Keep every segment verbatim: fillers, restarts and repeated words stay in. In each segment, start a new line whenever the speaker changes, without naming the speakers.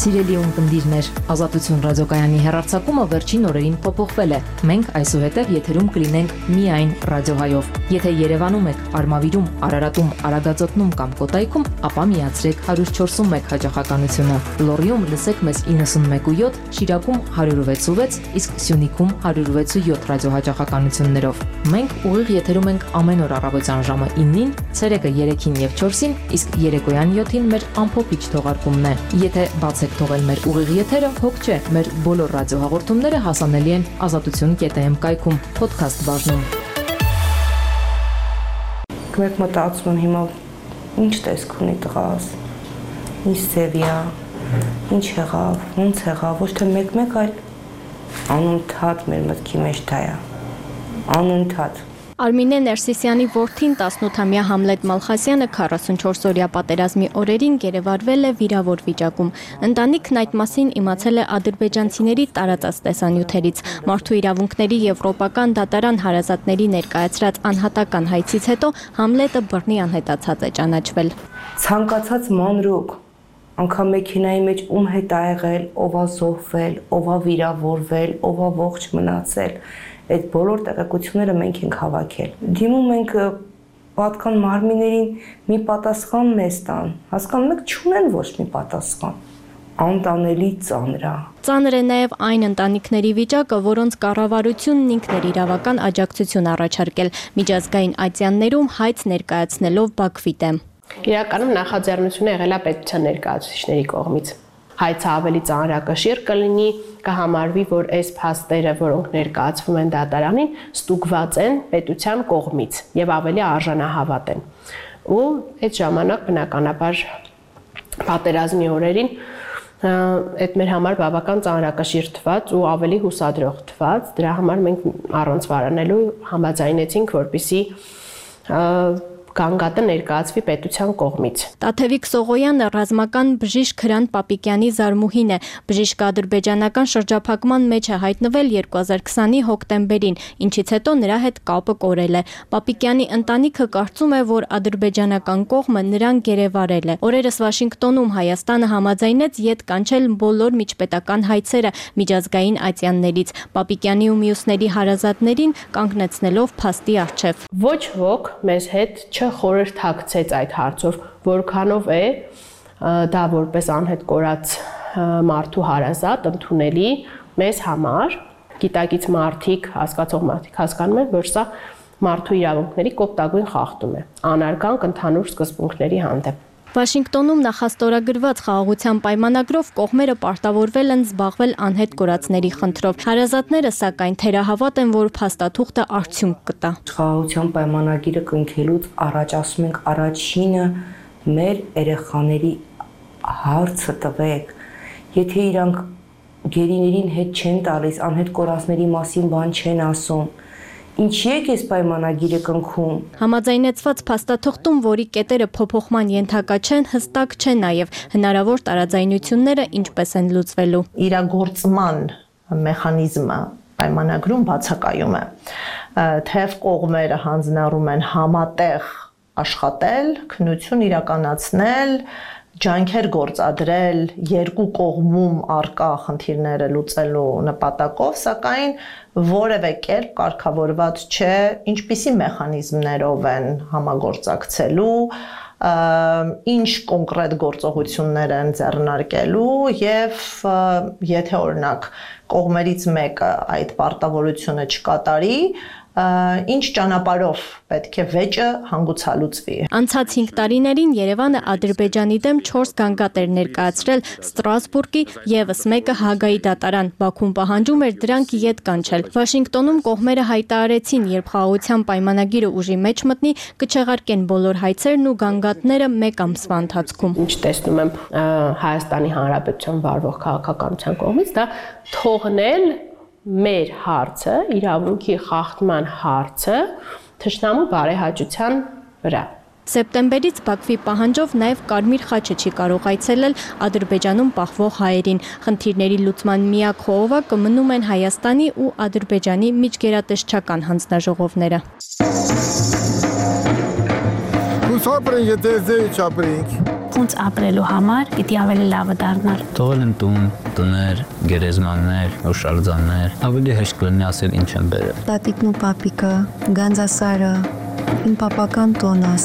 Սիրելի ունկնդիրներ, Ազատություն ռադիոկայանի հեռարձակումը վերջին օրերին փոփոխվել է։ Մենք այսուհետև եթերում կլինենք միայն ռադիոհայով։ Եթե Երևանում եք, Արմավիրում, Արարատում, Արագածոտնում կամ Կոտայքում, ապա միացրեք one oh four one հաճախականությունը։ Լոռիում լսեք մեզ ninety-one point seven, Շիրակում one oh six point six, իսկ Սյունիքում one oh six point seven ռադիոհաճախականություններով։ Մենք ուղիղ եթերում ենք ամեն օր առավոտյան ժամը nine-ին, ցերեկը three-ին եւ four-ին, իսկ երեկոյան seven-ին մեր ամփոփիչ թողարկումն է։ Եթե բացեք թողել մեր ուղիղ եթերը, հոգ չէ, մեր բոլոր ռադիոհաղորդումները հասանելի են ազատություն dot am կայքում, podcast բաժնում։
Մեկ մտածում եմ հիմա ինչ տեսք ունի տղաս, ինչ ձևի է, ինչ եղավ, ոնց եղավ, ոչ թե մեկ-մեկ, այլ անընդհատ մեր մտքի մեջ դա է, անընդհատ։
Արմինե Ներսիսյանի որդին տասնութամյա Համլետ Մալխասյանը forty-four-օրյա պատերազմի օրերին գերեվարվել է վիրավոր վիճակում։ Ընտանիքն այդ մասին իմացել է ադրբեջանցիների տարածած տեսանյութերից։ Մարդու իրավունքների եվրոպական դատարան հարազատների ներկայացրած անհատական հայցից հետո Համլետը բռնի անհետացած է ճանաչվել։
Ցանկացած մանրուկ, անգամ մեքենայի մեջ ում հետ ա եղել, ով ա զոհվել, ով ա վիրավորվել, ով ա ողջ մնացել, այդ բոլոր տեղեկությունները մենք ենք հավաքել։ Դիմում ենք պատկան մարմիններին մի պատասխան մեզ տան, հասկանում եք, չունեն ոչ մի պատասխան։ Անտանելի ծանր է։
Ծանր է նաև այն ընտանիքների վիճակը, որոնց կառավարությունն ինքն էր իրավական աջակցություն առաջարկել միջազգային ատյաններում հայց ներկայացնելով Բաքվի դեմ։
Իրականում նախաձեռնությունը եղել է պետության ներկայացուցիչների կողմից։ Հայցը ավելի ծանրակշիռ կլինի, կհամարվի, որ այս փաստերը, որոնք ներկայացվում են դատարանին, ստուգված են պետության կողմից եւ ավելի արժանահավատ են։ Ու այդ ժամանակ բնականաբար պատերազմի օրերին այդ մեր համար բավական ծանրակշիռ թվաց ու ավելի հուսադրող թվաց, դրա համար մենք առանց վարանելու համաձայնեցինք, որպեսզի գանգատը ներկայացվի պետության կողմից։
Տաթևիկ Սողոյանը ռազմական բժիշկ Հրանտ Պապիկյանի զարմուհին է։ Բժիշկը ադրբեջանական շրջափակման մեջ է հայտնվել twenty twenty հոկտեմբերին, ինչից հետո նրա հետ կապը կորել է։ Պապիկյանի ընտանիքը կարծում է, որ ադրբեջանական կողմը նրան գերեվարել է։ Օրերս Վաշինգտոնում Հայաստանը համաձայնեց ետ կանչել բոլոր միջպետական հայցերը միջազգային ատյաններից, Պապիկյանի ու մյուսների հարազատներին կանգնեցնելով փաստի առջև։
Ոչ ոք մեզ հետ չխորհրդակցեց այդ հարցով, որքանով է դա որպես անհետ կորած մարդու հարազատ ընդունելի մեզ համար, գիտակից մարդիկ, հասկացող մարդիկ հասկանում են, որ սա մարդու իրավունքների կոպտագույն խախտում է, անարգանք ընդհանուր սկզբունքների հանդեպ։
Վաշինգտոնում նախաստորագրված խաղաղության պայմանագրով կողմերը պարտավորվել են զբաղվել անհետ կորածների խնդրով։ Հարազատները սակայն թերահավատ են, որ փաստաթուղթը արդյունք կտա։
Խաղաղության պայմանագիրը կնքելուց առաջ ասում ենք առաջինը մեր երեխաների հարցը տվեք։ Եթե իրանք գերիներին հետ չեն տալիս, անհետ կորածների մասին բան չեն ասում, ինչի եք այս պայմանագիրը կնքում։
Համաձայնեցված փաստաթղթում, որի կետերը փոփոխման ենթակա չեն, հստակ չէ նաև հնարավոր տարաձայնությունները ինչպես են լուծվելու։
Իրագործման մեխանիզմը պայմանագրում բացակայում է, թեև կողմերը հանձնառում են համատեղ աշխատել, քննություն իրականացնել, ջանքեր գործադրել երկու կողմում առկա խնդիրները լուծելու նպատակով, սակայն որևէ կերպ կարգավորված չէ, ինչպիսի մեխանիզմներով են համագործակցելու, ինչ կոնկրետ գործողություններ են ձեռնարկելու եւ եթե օրինակ կողմերից մեկը այդ պարտավորությունը չկատարի, ինչ ճանապարհով պետք է վեճը հանգուցալուծվի։
Անցած հինգ տարիներին Երևանը Ադրբեջանի դեմ four գանգատ էր ներկայացրել Ստրասբուրգի եւս մեկը Հագայի դատարան։ Բաքուն պահանջում էր դրանք ետ կանչել։ Վաշինգտոնում կողմերը հայտարարեցին, երբ խաղաղության պայմանագիրը ուժի մեջ մտնի, կչեղարկեն բոլոր հայցերն ու գանգատները մեկ ամսվա ընթացքում։
Ինչ տեսնում եմ Հայաստանի Հանրապետության վարվող քաղաքականության կողմից, դա թողնել մեր հարցը, իրավունքի խախտման հարցը թշնամու բարեհաճության վրա։
Սեպտեմբերից Բաքվի պահանջով նաև Կարմիր խաչը չի կարող այցելել Ադրբեջանում պահվող հայերին։ Խնդիրների լուծման միակ խոհովակը մնում են Հայաստանի ու Ադրբեջանի միջգերատեսչական հանձնաժողովները։
Կուսապրենք, եթե ձեի չապրենք։ ապրուց ապրելու համար պիտի ավելի լավը դառնար։
Թողել են տուն, տներ, գերեզմաններ, հուշարձաններ, ավելի հեշտ կլինի ասել ինչ են բերել։
Տատիկն ու պապիկը, Գանձասարը, իմ պապական տոնս։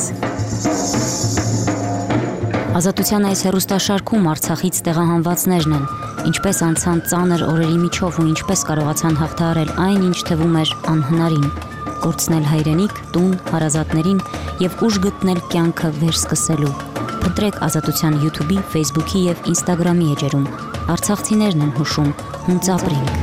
Ազատության այս հեռուստաշարքում Արցախից տեղահանվածներն են, ինչպես անցան ծանր օրերի միջով ու ինչպես կարողացան հաղթահարել այն, ինչ թվում էր անհնարին, կորցնել հայրենիք, տուն, հարազատներին եւ ուժ գտնել կյանքը վերսկսելու։ Ընտրեք Ազատության YouTube-ի, Facebook-ի եւ Instagram-ի էջերում։ Արցախցիներն են հուշում, հունց ապրենք։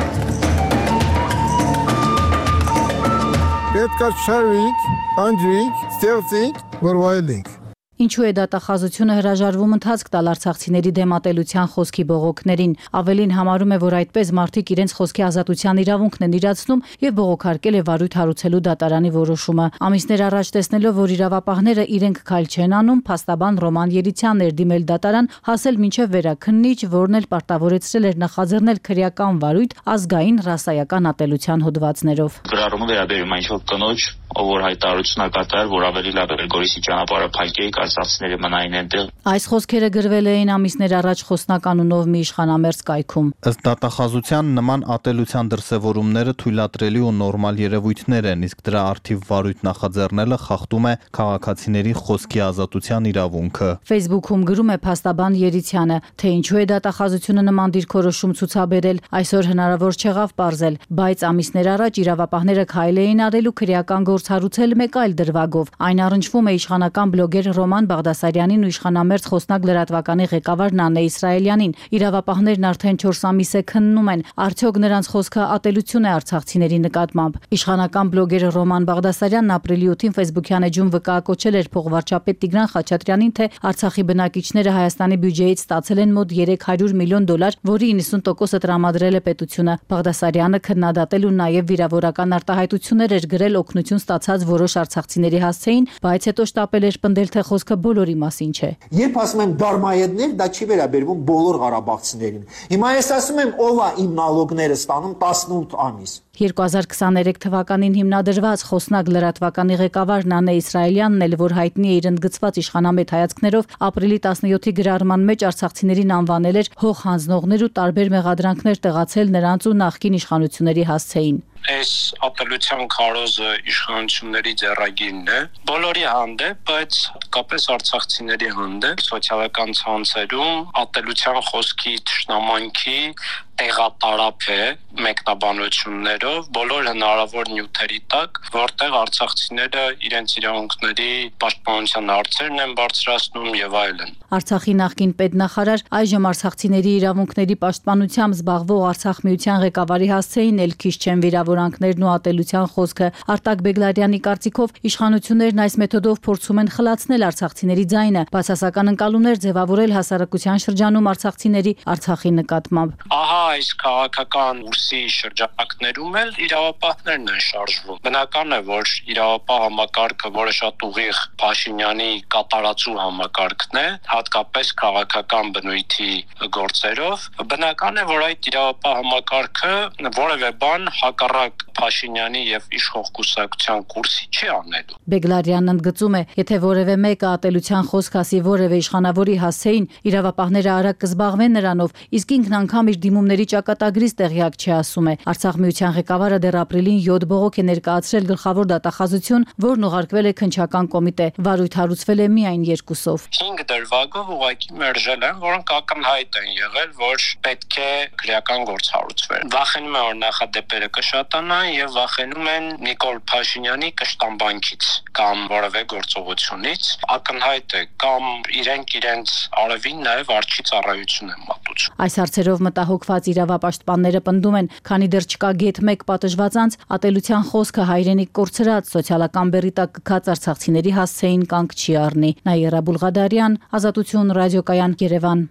Պետք է շարվենք, անջրենք, ստեղծենք, որ վայելենք։
Ինչու է դատախազությունը հրաժարվում ընթացք տալ արցախցիների դեմ ատելության խոսքի բողոքներին։ Ավելին համարում է, որ այդպես մարդիկ իրենց խոսքի ազատության իրավունքն են իրացնում եւ բողոքարկել է վարույթ հարուցելու դատարանի որոշումը։ Ամիսներ առաջ տեսնելով, որ իրավապահները իրենք քայլ չեն անում, փաստաբան Ռոման Երիցյանն էր դիմել դատարան, հասել մինչև վերաքննիչ, որն էլ պարտավորեցրել էր նախաձեռնել քրեական վարույթ ազգային ռասայական ատելության հոդվածներով։
Գրառումը վերաբերում է ինչ-որ կնոջ, ով որ հայտարարություն է կատարել, որ ավելի լավ է Գորիսի ճանապարհը փակեի, արցախցիները մնային այնտեղ։
Այս խոսքերը գրվել էին ամիսներ առաջ Խոսնականունով մի իշխանամերձ կայքում։
Ըստ դատախազության նման ատելության դրսևորումները թույլատրելի ու նորմալ երևույթներ են, իսկ դրա արդիվ վարույթ նախաձեռնելը խախտում է քաղաքացիների խոսքի ազատության իրավունքը։ Facebook-ում գրում է փաստաբան Երիցյանը, թե ինչու է դատախազությունը նման դիրքորոշում ցուցաբերել, այսօր հնարավոր չեղավ պարզել, բայց ամիսներ առաջ իրավապահները քայլ էին արել ու քրեական գործ հարուցել մեկ այլ դրվագով։ Այն առնչվում է իշխանական բլոգեր Ռոման Բաղդասարյանին ու իշխանամերձ Խոսնակ լրատվականի ղեկավար Նանե Իսրայելյանին։ Իրավապահներն արդեն չորս ամիս է քննում են, արդյոք նրանց խոսքը ատելություն է արցախցիների նկատմամբ։ Իշխանական բլոգեր Ռոման Բաղդասարյանն ապրիլի ութին Facebook-յան էջում վկայակոչել էր փոխվարչապետ Տիգրան Խաչատրյանին, թե Արցախի բնակիչները Հայաստանի բյուջեից ստացել են մոտ երեք հարյուր միլիոն դոլար, որի իննսուն տոկոսը տրամադրել է պետությունը։ Բաղդասարյանը քննադատել ու նաև վիրավորական արտահայտություններ էր գրել օգնություն ստացած որոշ արցախցիների հասցեին, բայց հետո շտապել էր պնդել, թե խոսքը բոլորի մասին չէ։
Երբ ասում եմ դարմայեդներ, դա չի վերաբերվում բոլոր ղարաբաղցիներին։ Հիմա ես ասում եմ, ով է իմ նալոգները ստանում տասնութ ամիս։
երկու հազար քսաներեք թվականին հիմնադրված Խոսնակ լրատվականի ղեկավար Նանե Իսրայելյանն էլ, որ հայտնի է իր ընդգծված իշխանամետ հայացքներով, ապրիլի տասնյոթի գրառման մեջ արցախցիներին անվանել էր հող հանձնողներ ու տարբեր մեղադրանքներ տեղացել նրանց ու նախկին իշխանությունների հասցեին։
Այս ատելության քարոզը իշխանությունների ձեռագիրն է բոլորի հանդեպ, բայց հատկապես արցախցիների հանդեպ սոցիալական ցանցերում ատելության խոսքի թշնամանքի տեղատարապ է մեկնաբանություններով բոլոր հնարավոր նյութերի տակ, որտեղ արցախցիները իրենց իրավունքների պաշտպանության հարցերն են բարձրացնում եւ այլն։
Արցախի նախկին պետնախարար, այժմ արցախցիների իրավունքների պաշտպանությամբ զբաղվող Արցախ միության ղեկավարի հասցեին էլ քիչ չեն վիրավորանքներն ու ատելության խոսքը։ Արտակ Բեգլարյանի կարծիքով իշխանություններն այս մեթոդով փորձում են խլացնել արցախցիների ձայնը, բացասական ընկալումներ ձևավորել հասարակության շրջանում արցախցիների Արցախի նկատմամբ։
Ահա այս քաղաքական ուրսի շրջանակներում էլ իրավապահներն են շարժվում։ Բնական է, որ իրավապահ համակարգը, որը շատ ուղիղ Փաշինյանի կատարածու համակարգն է, հատկապես քաղաքական բնույթի գործերով, բնական է, որ այդ իրավապահ համակարգը որևէ բան հակառակ Փաշինյանի եւ իշխող կուսակցության կուրսի չի անելու։
Բեգլարյանն ընդգծում է, եթե որևէ մեկը ատելության խոսք ասի որևէ իշխանավորի հասցեին, իրավապահները արագ կզբաղվեն նրանով, իսկ ինքն անգամ իր դիմումների ճակատագրից տեղյակ չի, ասում է։ Արցախ միության ղեկավարը դեռ ապրիլին յոթ բողոք է ներկայացրել գլխավոր դատախազություն, որն ուղարկվել է քննչական կոմիտե։ Վարույթ հարուցվել է միայն երկուսով։
Հինգ դրվագով ուղղակի մերժել են, որոնք ակնհայտ են եղել, որ պետք է քրեական գործ հարուցվեր։ Վախենում են, որ նախադեպերը կշատանան եւ վախենում են Նիկոլ Փաշինյանի կշտամբանքից կամ որևէ գործողությունից, ակնհայտ է, կամ իրենք իրենց արևին նաեւ արջի ծառայություն են մատուցում։
Այս հարցերով մտահոգված իրավապաշտպանները պնդում են, քանի դեռ չկա գեթ մեկ պատժված անձ, ատելության խոսքը հայրենիք կորցրած սոցիալական բեռի տակ կքած արցախցիների հասցեին կանգ չի առնի։ Նաիրա Բուլղադարյան, Ազատություն ռադիոկայան, Երևան։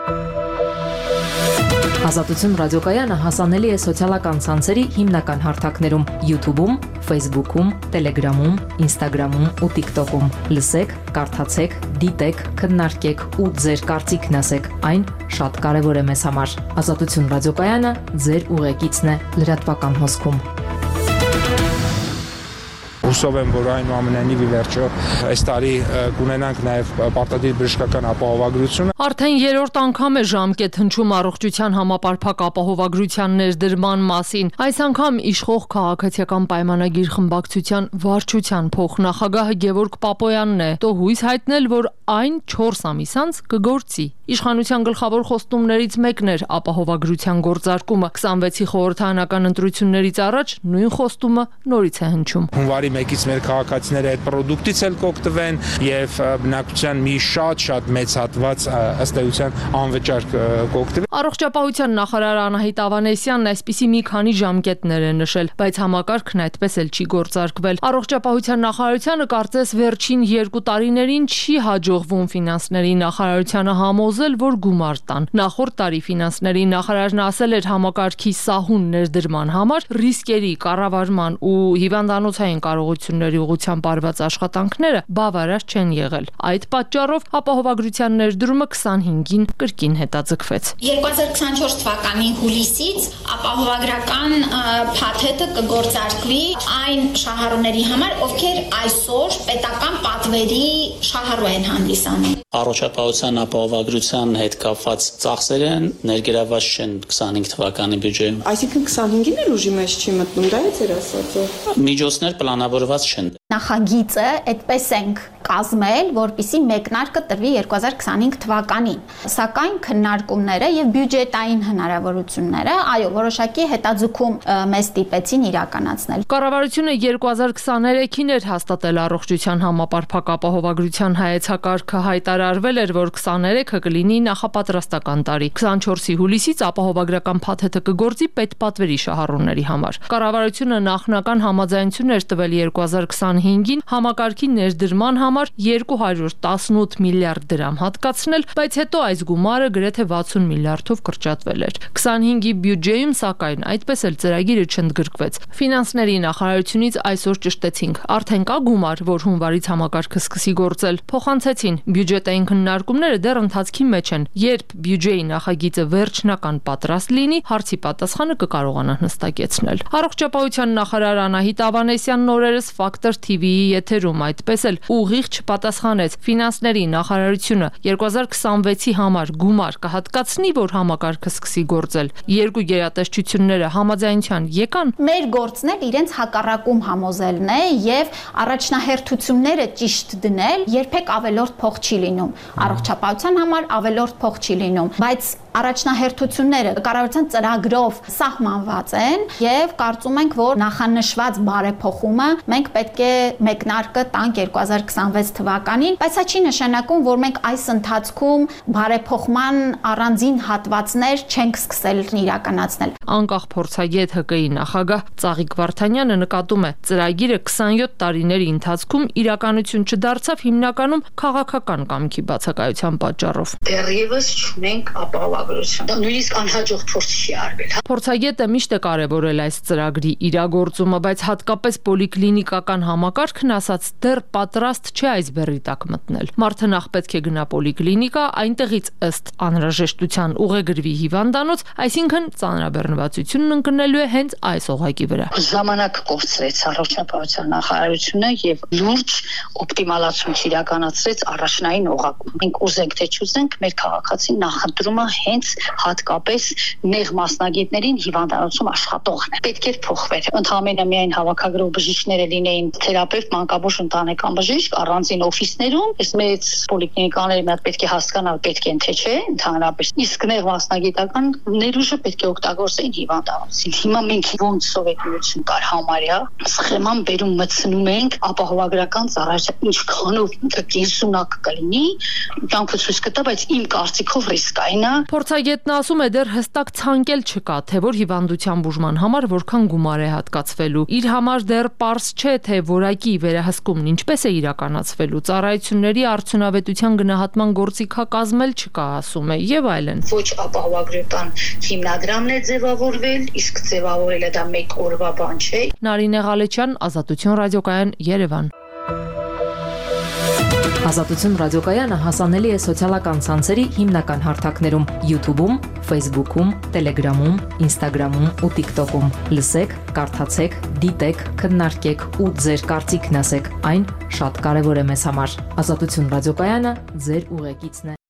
Ազատություն ռադիոկայանը հասանելի է սոցիալական ցանցերի հիմնական հարթակներում՝ YouTube-ում, Facebook-ում, Telegram-ում, Instagram-ում ու TikTok-ում։ Լսեք, կարդացեք, դիտեք, քննարկեք ու ձեր կարծիքն ասեք։ Այն շատ կարևոր է մեզ համար։ Ազատություն ռադիոկայանը ձեր ուղեկիցն է լրատվական հոսքում։
հուսով եմ, որ այնուամենայնիվ ի վերջո այս տարի կունենանք նաև պարտադիր բժշկական ապահովագրություն։
Արդեն երրորդ անգամ է ժամկետ հնչում առողջության համապարփակ ապահովագրության ներդրման մասին։ Այս անգամ իշխող քաղաքացիական պայմանագիր խմբակցության վարչության փոխնախագահ Գևորգ Պապոյանն է տո հույս հայտնել, որ այն չորս ամիս անց կգործի։ Իշխանության գլխավոր խոստումներից մեկն էր ապահովագրության գործարկումը։ քսանվեցի խորհրդարանական ընտրություններից առաջ նույն խոստումը նորից է հնչում։
Հունվարի մեկից մեր քաղաքացիները այդ պրոդուկտից էլ կօգտվեն եւ բնակչության մի շատ-շատ մեծ հատված ըստ էության անվճար կօգտվի։
Առողջապահության նախարար Անահիտ Ավանեսյանն այսպիսի մի քանի ժամկետներ է նշել, բայց համակարգն այդպես էլ չի գործարկվել։ Առողջապահության նախարարությանը կարծես վերջին երկու տարիներին չի հաջողվում ֆինանսների նախարարությանը համոզել, որ գումար տան։ Նախորդ տարի ֆինանսների նախարարն ասել էր համակարգի սահուն ներդրման համար ռիսկերի կառավարման ու հիվանդանոցային կարողությունների ուղղությամբ արված աշխատանքները բավարար չեն եղել։ Այդ պատճառով ապահովագրության ներդրումը քսանհինգին կրկին հետաձգվեց։
երկու հազար քսանչորս թվականի հուլիսից ապահովագրական փաթեթը կգործարկվի այն շահառուների համար, ովքեր այսօր պետական պատվերի շահառու են հանդիսանում։
Առողջապահության ապահովագրության հետ կապված ծախսերը ներգրավված չեն քսանհինգ թվականի բյուջեում։
Այսինքն քսանհինգին էլ ուժի մեջ չի մտնում, դա է ձեր ասածը։
Միջոցներ պլանավորված չեն։
Նախագիծը այդպես ենք կազմել, որպիսի մեկնարկը տրվի երկու հազար քսանհինգ թվականին։ Սակայն քննարկումները եւ բյուջետային հնարավորությունները, այո, որոշակի հետաձգում մեզ ստիպեցին իրականացնել։
Կառավարությունը երկու հազար քսաներեքին էր հաստատել առողջության համապարփակ ապահովագրության հայեցակարգը, հայտարարվել էր, որ քսաներեքը կլինի նախապատրաստական տարի։ քսանչորսի հուլիսից ապահովագրական փաթեթը կգործի պետպատվերի շահառուների համար։ Կառավարությունը նախնական համաձայնություն էր տվել երկու հազար քսանհինգին համակարգի ներդրման համար երկու հարյուր տասնութ միլիարդ դրամ հատկացնել, բայց հետո այս գումարը գրեթե վաթսուն միլիարդով կրճատվել էր։ քսանհինգի բյուջեում, սակայն, այդպես էլ ծրագիրը չընդգրկվեց։ Ֆինանսների նախարարությունից այսօր ճշտեցինք, արդեն կա գումար, որ հունվարից համակարգը սկսի գործել։ Փոխանցեցին, բյուջետային քննարկումները դեռ ընթացքի մեջ են։ Երբ բյուջեի նախագիծը վերջնական պատրաստ լինի, հարցի պատասխանը կկարողանա հստակեցնել։ Առողջապահության նախարար Անահիտ Ավանեսյանն օրերս Factor T V-ի եթերում այդպես էլ ուղիղ չպատասխանեց։ Ֆինանսների նախարարությունը երկու հազար քսանվեցի համար գումար կհատկացնի, որ համակարգը սկսի գործել։ Երկու գերատեսչությունները համաձայնության եկան։
Մեր գործն էլ իրենց հակառակում համոզելն է եւ առաջնահերթությունները ճիշտ դնել, երբեք ավելորդ փող չի լինում։ Առողջապահության համար ավելորդ փող չի լինում, բայց առաջնահերթությունները կառավարության ծրագրով սահմանված են եւ կարծում ենք, որ նախանշված բարեփոխումը մենք պետք է մեկնարկը տանք երկու հազար քսանվեց թվականին, բայց սա չի նշանակում, որ մենք այս ընթացքում բարեփոխման առանձին հատվածներ չենք սկսել իրականացնել։
Անկախ փորձագետ Հ Կ ի նախագահ Ծաղիկ Վարդանյանը նկատում է, ծրագիրը քսանյոթ տարիների ընթացքում իրականություն չդարձավ հիմնականում քաղաքական կամքի բացակայության պատճառով։
Դեռևս չունենք ապահովագրություն։ Դա նույնիսկ անհաջող փորձ չի արվել։
Փորձագետը միշտ է կարևորել այս ծրագրի իրագործումը, բայց հատկապես պոլիկլինիկական համակարգն ասաց դեռ պատրաստ չէ այս բեռի տակ մտնել։ Մարդը նախ պետք է գնա պոլիկլինիկա, այնտեղից ըստ անհրաժեշտության ուղեգրվի հիվանդանոց, այսինքն ծանրաբեռնվածությունն ընկնելու է հենց այս օղակի վրա։
Ժամանակ կորցրեց առողջապահության նախարարությունը եւ լուրջ օպտիմալացում իրականացրեց առաջնային օղակում։ Մենք ուզենք թե չուզենք, մեր քաղաքացին նախընտրումը հենց հատկապես նեղ մասնագետներին հիվանդանոցում աշխատողն է։ Պետք է փոխվեր։ Ընդհանրապես միայն հավաքագրող բժիշկները լինեին թերապևտ, մանկաբույժ, ընտանեկան բժիշկ առանձին օֆիսներում, այս մեծ պոլիկլինիկաները մի հատ պետք է հասկանալ, պետք են թե չէ, ընդհանրապես։ Իսկ նեղ մասնագիտական ներուժը պետք է օգտագործեին հիվանդանոցին։ Հիմա մենք ոնց սովետություն կար համարյա, սխեման բերում մտցնում ենք ապահովագրական ծառայության ինչքանով կենսունակ կլինի, կյանքը ցույց կտա, բայց իմ կարծիքով ռիսկային է։
Փորձագետն ասում է դեռ հստակ ցանկել չկա, թե որ հիվանդության բուժման համար որքան գումար է հատկացվելու։ Իր համար դեռ պարզ չէ, թե որակի վերահսկումն ինչպես է իրականացվելու, ծառայությունների արդյունավետության գնահատման գործիքակազմել չկա, ասում է, եւ այլն։
Ոչ ապահովագրական հիմնադրամն է ձևավորվել, իսկ ձևավորելը դա մեկ օրվա բան չէ։
Նարինե Ղալեչյան, Ազատություն ռադիոկայան, Երևան։
Ազատություն ռադիոկայանը հասանելի է սոցիալական ցանցերի հիմնական հարթակներում՝ YouTube-ում, Facebook-ում, Telegram-ում, Instagram-ում ու TikTok-ում։ Լսեք, կարդացեք, դիտեք, քննարկեք ու ձեր կարծիքն ասեք։ Այն շատ կարևոր է մեզ համար։ Ազատություն ռադիոկայանը ձեր ուղեկիցն է։